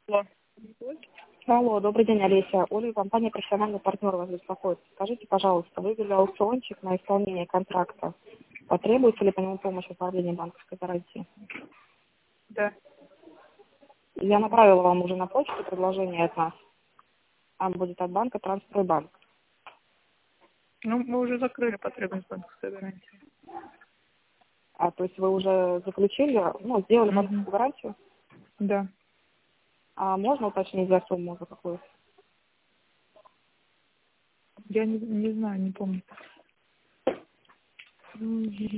Алло. Алло, добрый день, Олеся. Оля, компания «Профессиональный партнер» вас беспокоит. Скажите, пожалуйста, вы ввели аукциончик на исполнение контракта. Потребуется ли по нему помощь в оформлении банковской гарантии? Да. Я направила вам уже на почту предложение от нас. Там будет от банка «Транспортбанк». Ну, мы уже закрыли потребность банковской гарантии. То есть вы уже заключили, сделали Угу. банковскую гарантию? Да. А можно уточнить за сумму, за какую? Я не знаю, не помню.